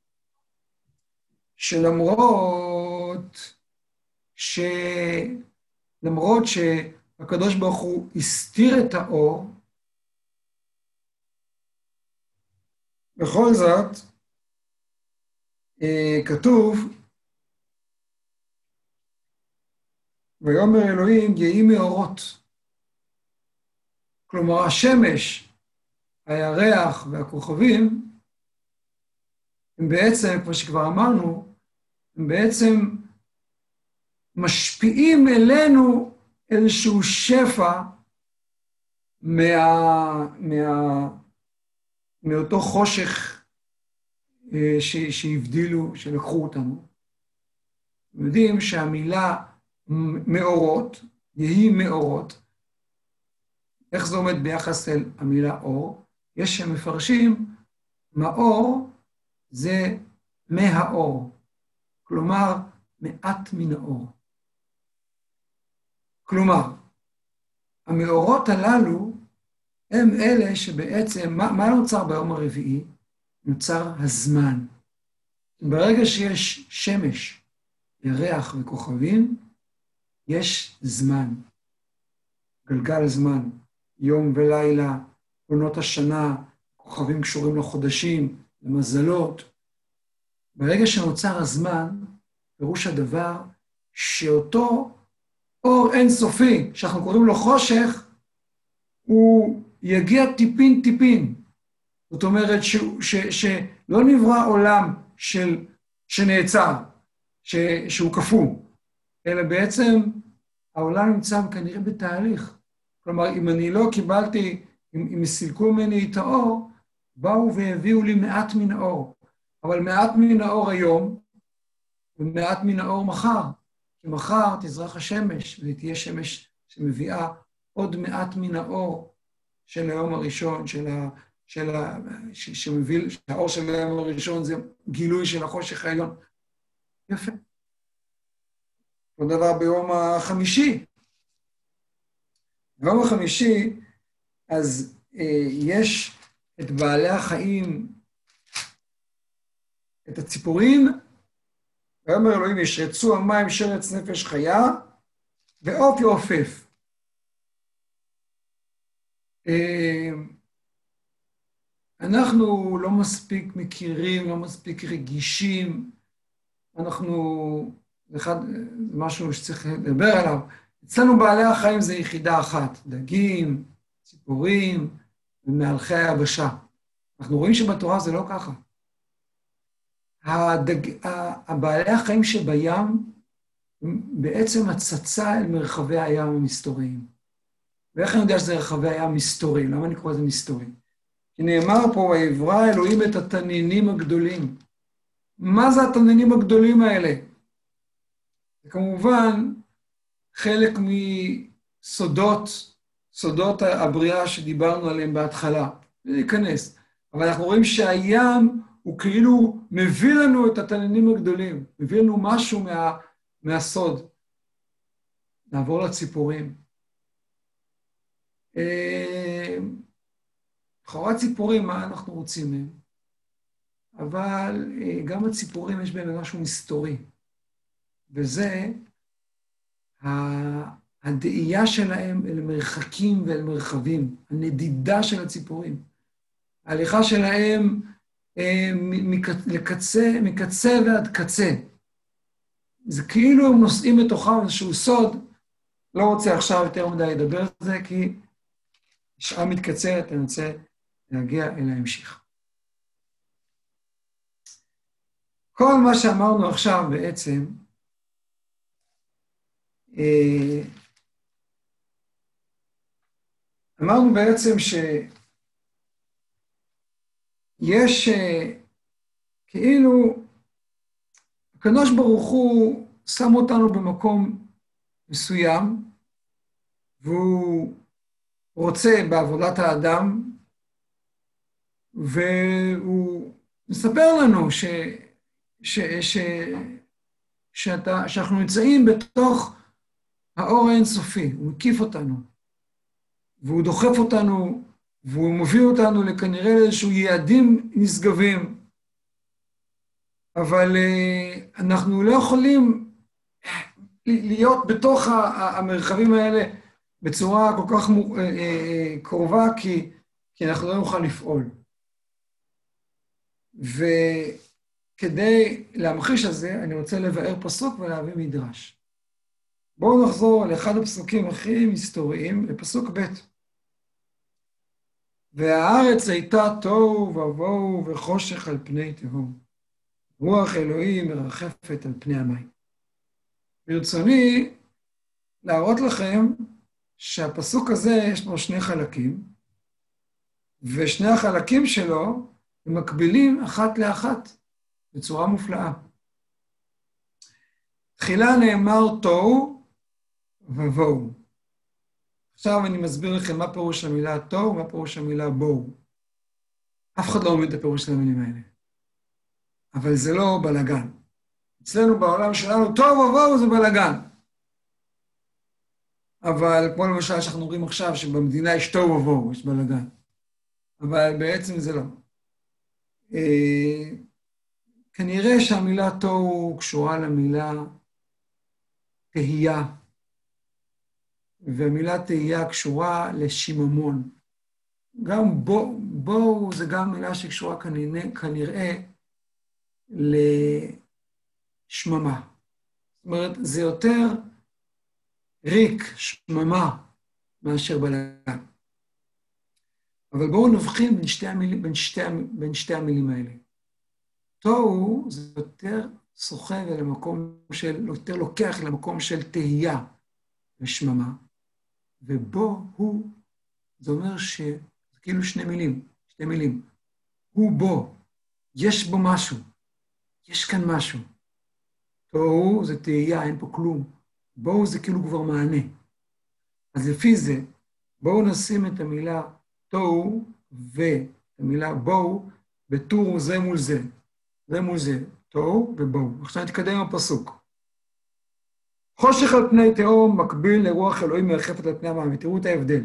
[SPEAKER 1] למרות שהקדוש ברוך הוא הסתיר את האור, בכל זאת, כתוב, ויאמר אלוהים יהי מאורות. כלומר, השמש, הירח והכוכבים, הם בעצם, כמו שכבר אמרנו, הם בעצם משפיעים אלינו איזשהו שפע מאותו חושך שהבדילו, שלקחו אותנו. אתם יודעים שהמילה מאורות, יהי מאורות, איך זה עומד ביחס אל המילה אור? יש שמפרשים, מאור זה מהאור, כלומר, מעט מן האור. כלומר, המאורות הללו הם אלה שבעצם, מה נוצר ביום הרביעי? נוצר הזמן. ברגע שיש שמש, ירח וכוכבים, יש זמן. גלגל הזמן, יום ולילה, עונות השנה, כוכבים קשורים לחודשים, למזלות. ברגע שנוצר הזמן, פירוש הדבר שאותו אור אינסופי, שאנחנו קוראים לו חושך, הוא יגיע טיפין טיפין. זאת אומרת שלא נברא עולם שנעצר, שהוא קפוא, אלא בעצם העולם נמצא כנראה בתהליך. כלומר, אם אני לא קיבלתי, אם סילקו ממני את האור, באו והביאו לי מעט מן האור. אבל מעט מן האור היום, ומעט מן האור מחר. כי מחר תזרח השמש, ותהיה שמש שמביאה עוד מעט מן האור של היום הראשון, שהאור של היום הראשון זה גילוי של החושך העליון. יפה. אותו דבר ביום החמישי. ביום החמישי, אז יש את בעלי החיים, את הציפורים, ויאמר אלוהים ישרצו המים שרץ נפש חיה, ועוף יעופף. אנחנו לא מספיק מכירים, לא מספיק רגישים, זה משהו שצריך לדבר עליו. אצלנו בעלי החיים זה יחידה אחת, דגים, ציפורים ומהלכי היבשה. אנחנו רואים שבתורה זה לא ככה. בעלי החיים שבים הם בעצם הצצה אל מרחבי הים המסתוריים. ואיך אני יודע שזה רחבי הים מסתוריים? למה אני קורא לזה מסתורי? כי נאמר פה, ויברא אלוהים את התנינים הגדולים. מה זה התנינים הגדולים האלה? זה כמובן חלק סודות הבריאה שדיברנו עליהם בהתחלה. זה להיכנס. אבל אנחנו רואים שהים הוא כאילו מביא לנו את התנינים הגדולים, מביא לנו משהו מהסוד. נעבור לציפורים. לכאורה ציפורים, מה אנחנו רוצים מהם? אבל גם הציפורים יש בהם משהו מסתורי. וזה הדאייה שלהם אל מרחקים ואל מרחבים, הנדידה של הציפורים. ההליכה שלהם מקצה ועד קצה. זה כאילו הם נושאים בתוכם איזשהו סוד, לא רוצה עכשיו יותר מדי לדבר על זה, כי שעה מתקצרת, אני רוצה להגיע אל ההמשך. כל מה שאמרנו עכשיו בעצם, אמרנו בעצם שיש כאילו, הקדוש ברוך הוא שם אותנו במקום מסוים, והוא רוצה בעבודת האדם, והוא מספר לנו שאנחנו נמצאים בתוך האור האינסופי, הוא מקיף אותנו, והוא דוחף אותנו, והוא מביא אותנו כנראה לאיזשהו יעדים נשגבים, אבל אנחנו לא יכולים להיות בתוך המרחבים האלה בצורה כל כך קרובה, כי אנחנו לא נוכל לפעול. וכדי להמחיש על זה, אני רוצה לבאר פסוק ולהביא מדרש. בואו נחזור לאחד הפסוקים הכי מסתוריים, לפסוק ב'. והארץ הייתה תוהו ובוהו וחושך על פני תהום. רוח אלוהים מרחפת על פני המים. ברצוני להראות לכם שהפסוק הזה יש בו שני חלקים, ושני החלקים שלו הם מקבילים אחת לאחת בצורה מופלאה. תחילה נאמר תוהו ובוהו. עכשיו אני מסביר לכם מה פירוש המילה תוהו, מה פירוש המילה בוהו. אף אחד לא מבין את הפירוש של המילים האלה. אבל זה לא בלגן. אצלנו בעולם שלנו תוהו ובוהו זה בלגן. אבל כמו למשל שאנחנו רואים עכשיו שבמדינה יש תוהו ובוהו, יש בלגן. אבל בעצם זה לא. כנראה שהמילה תוהו קשורה למילה תהייה, והמילה תהייה קשורה לשיממון. גם בואו זה גם מילה שקשורה כנראה לשממה. זאת אומרת, זה יותר ריק, שממה, מאשר בלגן. אבל בואו נבחין בין שתי המילים האלה. תוהו זה יותר סוחב אל המקום יותר לוקח למקום של תהייה ושממה, ובו הוא, זה אומר שזה כאילו שתי מילים. הוא בו, יש בו משהו, יש כאן משהו. תוהו זה תהייה, אין פה כלום. בו זה כאילו כבר מענה. אז לפי זה, בואו נשים את המילה תוהו ואת המילה בואו בטור זה מול זה. זה מול זה, תוהו ובואו. עכשיו נתקדם עם הפסוק. חושך על פני תהום מקביל לרוח אלוהים מרחפת על פני המים. תראו את ההבדל.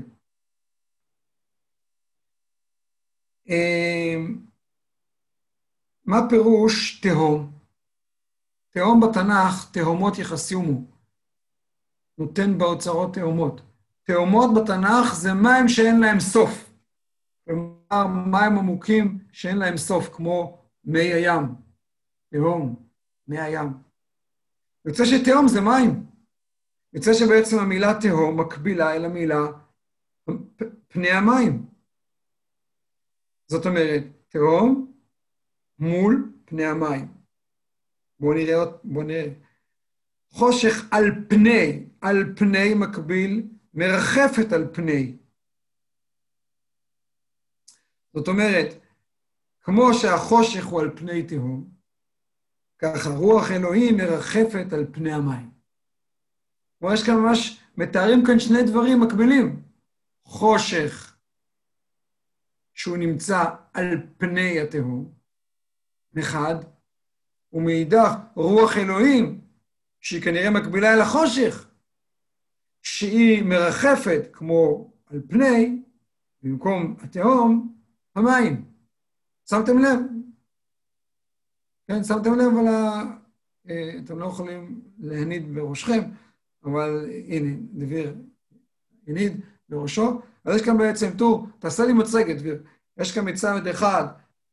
[SPEAKER 1] מה פירוש תהום? תהום בתנ"ך, תהומות יחסיומו. נותן באוצרות תהומות. תהומות בתנ"ך זה מים שאין להם סוף. מים עמוקים שאין להם סוף, כמו מי הים, תהום, מי הים. יוצא שתהום זה מים. יוצא שבעצם המילה תהום מקבילה אל המילה פני המים. זאת אומרת, תהום מול פני המים. בואו נראה. חושך על פני מקביל, מרחפת על פני. זאת אומרת, כמו שהחושך הוא על פני תהום, ככה רוח אלוהים מרחפת על פני המים. כלומר, יש כאן ממש, מתארים כאן שני דברים מקבילים. חושך, שהוא נמצא על פני התהום, אחד, ומאידך רוח אלוהים, שהיא כנראה מקבילה אל החושך, שהיא מרחפת כמו על פני, במקום התהום, המים. שמתם לב? כן, שמתם לב על אתם לא יכולים להניד בראשכם, אבל הנה, דביר הניד בראשו. אז יש כאן בעצם, תעשה לי מצגת, דביר. יש כאן מצד אחד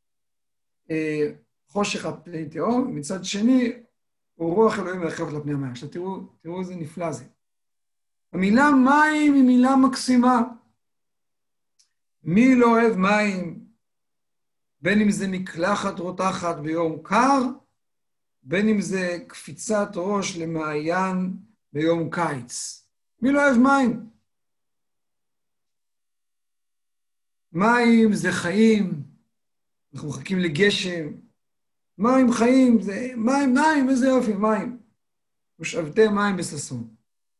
[SPEAKER 1] חושך על פני תהום, מצד שני הוא רוח אלוהים מרחפת על פני המים. עכשיו תראו איזה נפלא זה. המילה מים היא מילה מקסימה. מי לא אוהב מים? בין אם זה מקלחת רותחת ביום קר, בין אם זה קפיצת ראש למעיין ביום קיץ. מי לא אוהב מים? מים זה חיים, אנחנו מחכים לגשם. מים חיים, זה מים, איזה יופי, מים. ושאבתי מים בששון.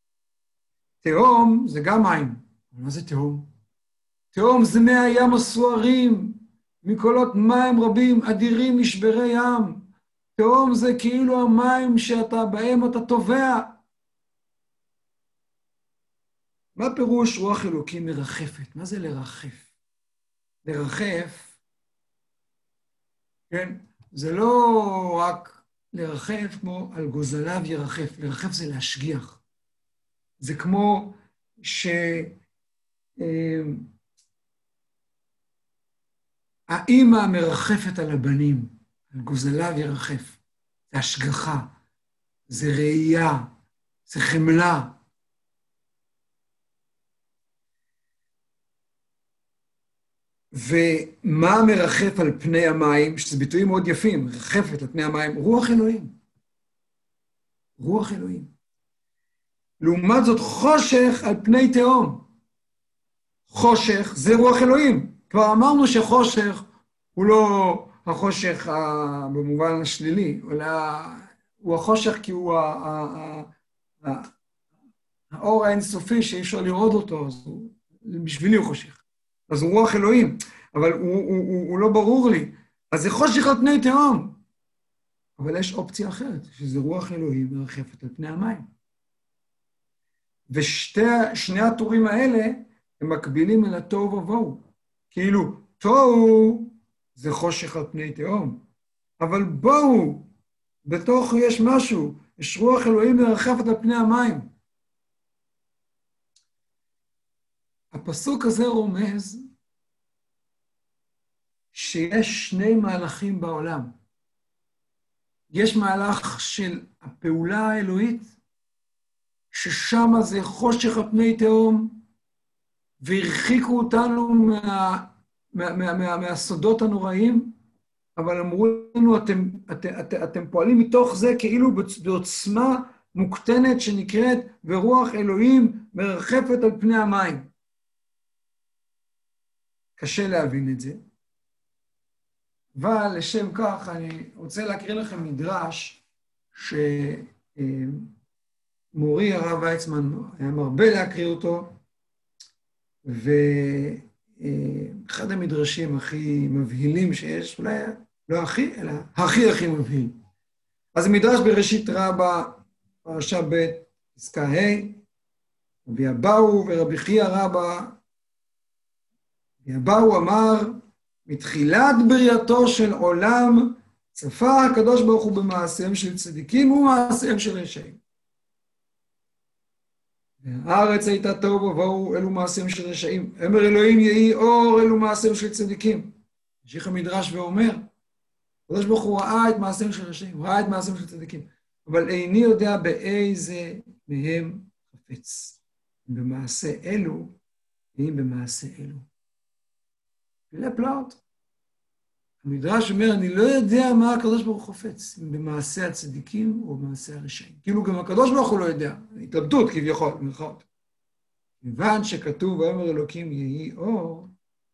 [SPEAKER 1] תהום זה גם מים. מה זה תהום? תהום זה מי הים הסוערים, מקולות מים רבים, אדירים משברי ים. תהום זה כאילו המים בהם אתה טובע. מה פירוש רוח אלוקים מרחפת? מה זה לרחף? לרחף, כן, זה לא רק לרחף כמו על גוזליו ירחף. לרחף זה להשגיח. זה כמו האמא מרחפת על הבנים, על גוזליו ירחף. זה השגחה, זה ראייה, זה חמלה. ומה מרחף על פני המים, שזה ביטויים מאוד יפים, מרחפת על פני המים, רוח אלוהים. רוח אלוהים. לעומת זאת, חושך על פני תהום. חושך זה רוח אלוהים. כבר אמרנו שחושך הוא לא החושך במובן השלילי, אלא הוא החושך כי הוא האור האינסופי שאי אפשר לראות אותו, אז בשבילי הוא חושך. אז הוא רוח אלוהים, אבל הוא לא ברור לי. אז זה חושך על פני תהום. אבל יש אופציה אחרת, שזה רוח אלוהים מרחפת על פני המים. ושני הטורים האלה הם מקבילים אל התוהו ובוהו. כאילו, תוהו זה חושך על פני תהום, אבל בוהו, בתוך יש משהו, יש רוח אלוהים מרחפת על פני המים. הפסוק הזה רומז שיש שני מהלכים בעולם. יש מהלך של הפעולה האלוהית, ששם זה חושך על פני תהום, והרחיקו אותנו מהסודות הנוראים, אבל אמרו לנו, אתם פועלים מתוך זה כאילו בעוצמה מוקטנת שנקראת, ורוח אלוהים מרחפת על פני המים. קשה להבין את זה. אבל לשם כך אני רוצה להקריא לכם מדרש שמורי הרב ויצמן היה מרבה להקריא אותו, ואחד המדרשים הכי מבהילים שיש, אולי לא הכי, אלא הכי מבהיל. אז המדרש בראשית רבה, פרשה ב' פסקה ה', רבי אבאו ורבי חייא רבה, רבי אבאו אמר, מתחילת בריאתו של עולם, צפה הקדוש ברוך הוא במעשיהם של צדיקים ומעשיהם של רשעים. הארץ הייתה תוהו ובוהו, אלו מעשים של רשעים. אמר אלוהים יהי אור, אלו מעשים של צדיקים. ממשיך המדרש ואומר, הקדוש ברוך הוא ראה את מעשים של רשעים, ראה את מעשים של צדיקים, אבל איני יודע באיזה מהם חפץ. אם במעשה אלו, אם במעשה אלו. פלא פלאות. המדרש אומר, אני לא יודע מה הקדוש ברוך הוא חפץ, אם במעשה הצדיקים או במעשה הרשעים. כאילו גם הקדוש ברוך הוא לא יודע, התלבטות כביכול, במירכאות. כיוון שכתוב, ויאמר אלוקים יהי אור,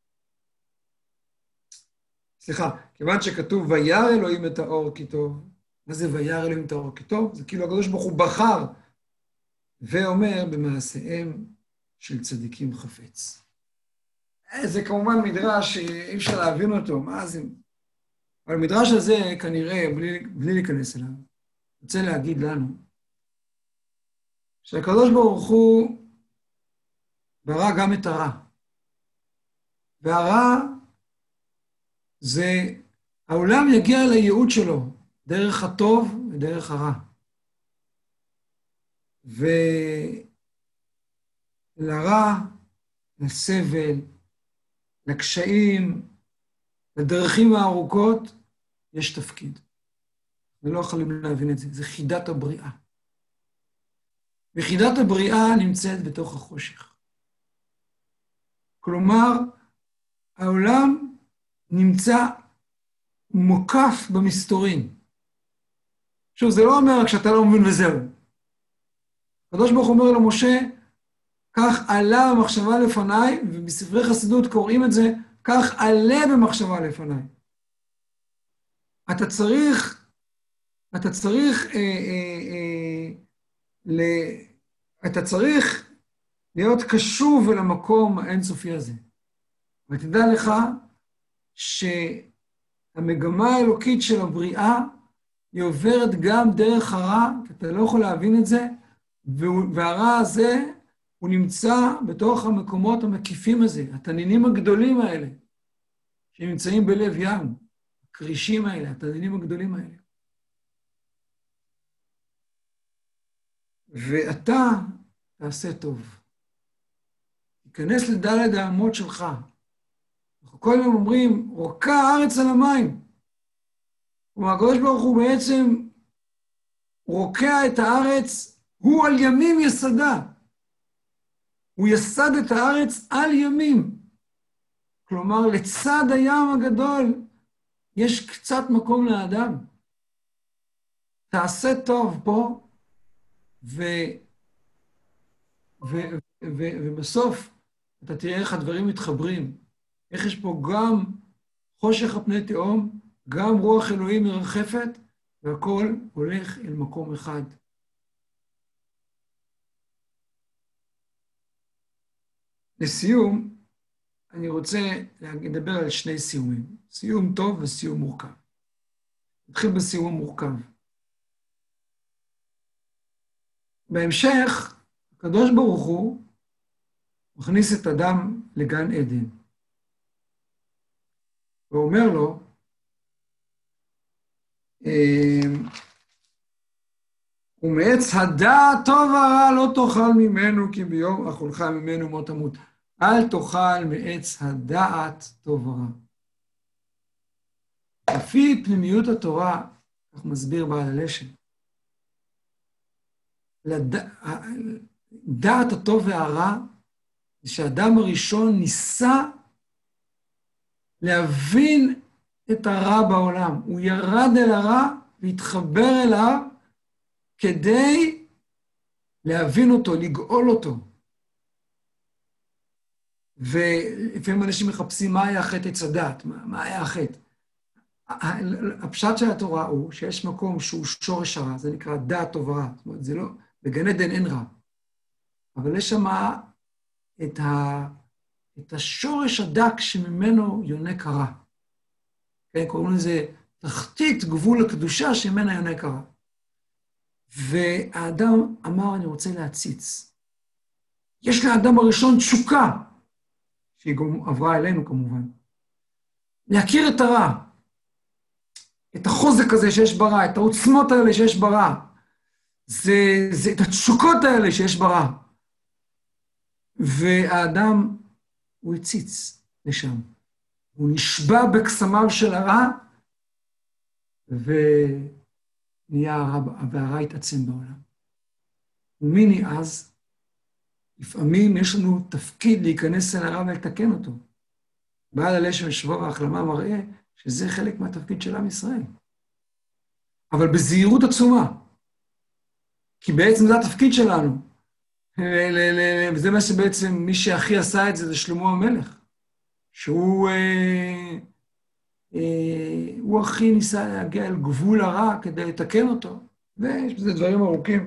[SPEAKER 1] סליחה, כיוון שכתוב, וירא אלוהים את האור כי טוב, מה זה וירא אלוהים את האור כי טוב? זה כאילו הקדוש ברוך הוא בחר, ואומר במעשיהם של צדיקים חפץ. זה כמובן מדרש שאי אפשר להבין אותו, מה זה? אבל המדרש הזה כנראה, בלי להיכנס אליו, רוצה להגיד לנו, שהקדוש ברוך הוא ברא גם את הרע. והרע זה, העולם יגיע לייעוד שלו, דרך הטוב ודרך הרע. ולרע, לסבל, לקשיים, לדרכים הארוכות, יש תפקיד. ולא יכולים להבין את זה, זה חידת הבריאה. וחידת הבריאה נמצאת בתוך החושך. כלומר, העולם נמצא מוקף במסתורין. שוב, זה לא אומר רק שאתה לא מבין וזהו. הקדוש ברוך הוא אומר למשה, כך עלה במחשבה לפניי, ובספרי חסידות קוראים את זה, כך עלה במחשבה לפניי. אתה צריך להיות קשוב אל המקום האינסופי הזה. ותדע לך שהמגמה האלוקית של הבריאה היא עוברת גם דרך הרע, כי אתה לא יכול להבין את זה, והרע הזה הוא נמצא בתוך המקומות המקיפים הזה, התנינים הגדולים האלה, שנמצאים בלב ים, הקרישים האלה, התנינים הגדולים האלה. ואתה תעשה טוב. תיכנס לדלת האמות שלך. אנחנו כל יום אומרים, רוקה הארץ על המים. כלומר, הקדוש ברוך הוא בעצם רוקע את הארץ, הוא על ימים יסדה. הוא יסד את הארץ על ימים. כלומר, לצד הים הגדול, יש קצת מקום לאדם. תעשה טוב פה, ובסוף אתה תראה איך הדברים מתחברים. איך יש פה גם חושך הפני תהום, גם רוח אלוהים מרחפת, והכל הולך אל מקום אחד. לסיום, אני רוצה לדבר על שני סיומים. סיום טוב וסיום מורכב. נתחיל בסיום מורכב. בהמשך, הקדוש ברוך הוא מכניס את אדם לגן עדן. ואומר לו, ומעץ הדעת טוב ורע לא תאכל ממנו, כי ביום אכולך ממנו מות תמות. אל תאכל מעץ הדעת טוב ורע. לפי פנימיות התורה, כך מסביר בעל הלשם, דעת הטוב והרע, זה שהאדם הראשון ניסה להבין את הרע בעולם. הוא ירד אל הרע והתחבר אליו כדי להבין אותו, לגאול אותו. ולפעמים אנשים מחפשים מה היה חטא עץ הדעת, מה היה החטא. הפשט של התורה הוא שיש מקום שהוא שורש הרע, זה נקרא דעת טוב ורע. זאת אומרת, זה לא, בגן עדן אין רע. אבל יש שם את השורש הדק שממנו יונק הרע. כן, קוראים לזה תחתית גבול הקדושה שממנה יונק הרע. והאדם אמר, אני רוצה להציץ. יש לאדם הראשון תשוקה, שהיא גם עברה אלינו כמובן, להכיר את הרע, את החוזק הזה שיש ברע, את העוצמות האלה שיש ברע, זה את התשוקות האלה שיש ברע. והאדם, הוא הציץ לשם. הוא נשבע בקסמיו של הרע, והרע התעצם בעולם. ומיני אז, לפעמים יש לנו תפקיד להיכנס אל הרע ולתקן אותו. בעל הלשם שבוע והחלמה מראה שזה חלק מהתפקיד של עם ישראל. אבל בזהירות עצומה, כי בעצם זה התפקיד שלנו. וזה מה שבעצם מי שהכי עשה את זה, זה שלמה המלך, שהוא הוא הכי ניסה להגיע אל גבול הרע כדי לתקן אותו, ויש בזה דברים ארוכים.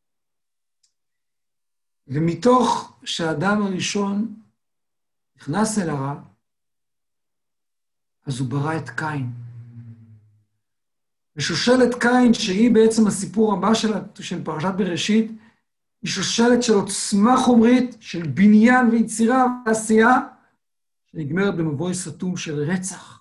[SPEAKER 1] ומתוך שהאדם הראשון נכנס אל הרע, אז הוא ברא את קין. ושושלת קין, שהיא בעצם הסיפור הבא של פרשת בראשית, היא שושלת של עוצמה חומרית, של בניין ויצירה ועשייה, שנגמרת במבוי סתום של רצח.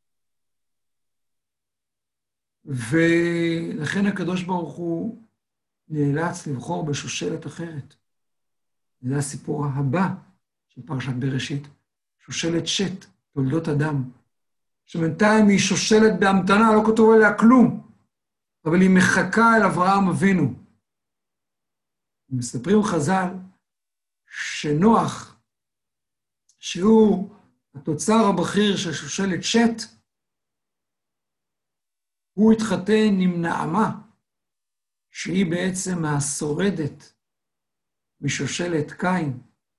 [SPEAKER 1] ולכן הקדוש ברוך הוא נאלץ לבחור בשושלת אחרת. זה הסיפור הבא של פרשת בראשית, שושלת שת, תולדות אדם. שבינתיים היא שושלת בהמתנה, לא כתוב עליה כלום, אבל היא מחכה אל אברהם אבינו. מספרים חז"ל שנוח, שהוא התוצר הבכיר של שושלת שת, הוא התחתן עם נעמה, שהיא בעצם השורדת משושלת קין,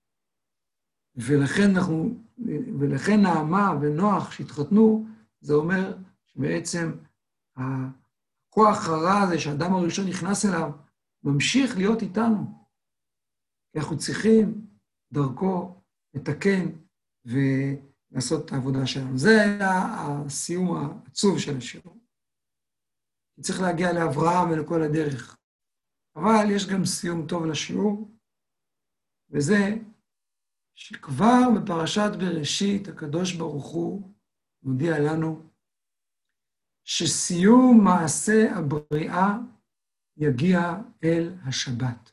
[SPEAKER 1] ולכן נעמה ונוח שהתחתנו, זה אומר שבעצם הכוח הרע הזה שהאדם הראשון נכנס אליו, ממשיך להיות איתנו. כי אנחנו צריכים דרכו לתקן ולעשות את העבודה שלנו. זה היה הסיום העצוב של השיעור. צריך להגיע לאברהם ולכל הדרך. אבל יש גם סיום טוב לשיעור, וזה שכבר בפרשת בראשית הקדוש ברוך הוא מודיע לנו שסיום מעשה הבריאה יגיע אל השבת.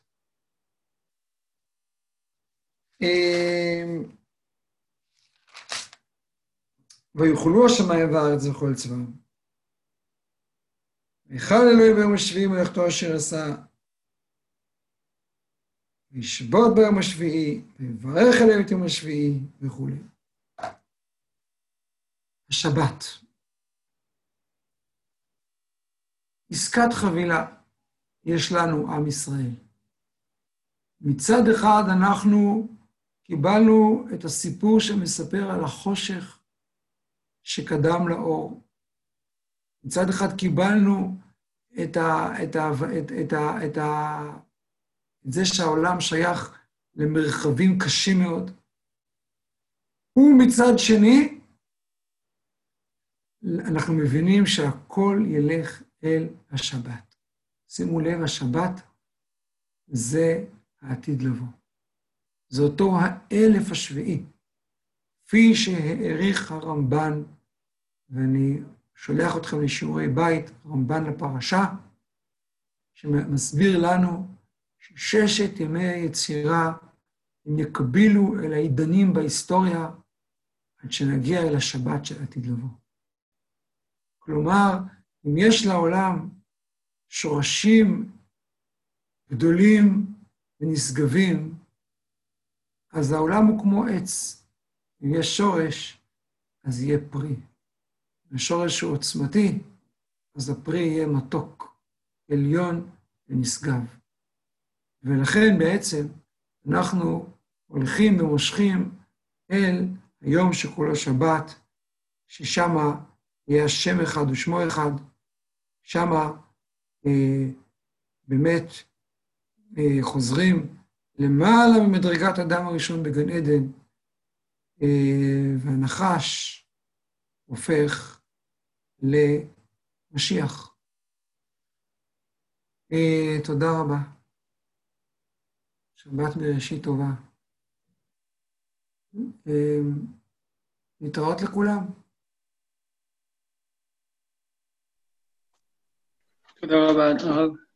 [SPEAKER 1] ויוכלו השמיים והארץ וכל צבאם. ויחל אלוהים ביום השביעי מלאכתו אשר עשה. וישבות ביום השביעי, ויברך אלוהים את יום השביעי וכו'. השבת. עסקת חבילה יש לנו עם ישראל. מצד אחד אנחנו קיבלנו את הסיפור שמספר על החושך שקדם לאור. מצד אחד קיבלנו את זה שהעולם שייך למרחבים קשים מאוד. ומצד שני, אנחנו מבינים שהכל ילך אל השבת. שימו לב, השבת זה העתיד לבוא. זה אותו האלף השביעי, כפי שהעריך הרמב"ן, ואני שולח אתכם לשיעורי בית, רמב"ן לפרשה, שמסביר לנו שששת ימי היצירה הם יקבילו אל העידנים בהיסטוריה, עד שנגיע אל השבת של עתיד לבוא. כלומר, אם יש לעולם שורשים גדולים ונשגבים, אז העולם הוא כמו עץ. אם יש שורש, אז יהיה פרי. השורש הוא עוצמתי, אז הפרי יהיה מתוק, עליון ונשגב. ולכן בעצם אנחנו הולכים ומושכים אל היום שכולו שבת, ששמה יהיה השם אחד ושמו אחד, שמה באמת חוזרים למעלה ממדרגת אדם הראשון בגן עדן, והנחש הופך למשיח. תודה רבה. שבת בראשית טובה. להתראות לכולם.
[SPEAKER 2] תודה רבה, הרב.